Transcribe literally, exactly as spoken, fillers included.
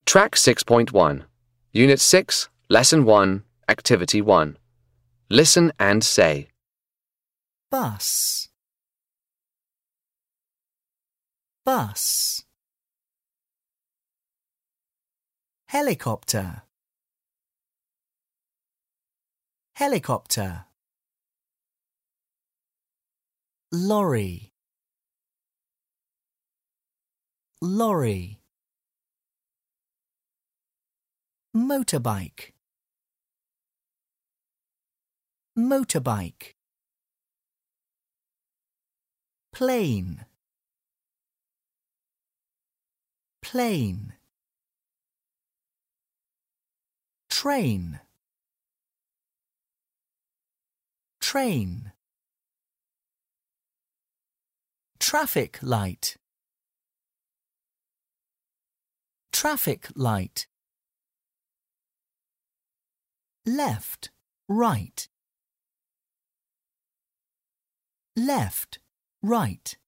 Track six point one, Unit six, Lesson one, Activity one. Listen and say. Bus, bus. Helicopter, helicopter. Lorry, lorry. Motorbike, motorbike. Plane, plane. Train, train. Traffic light, traffic light. Left, right, left, right.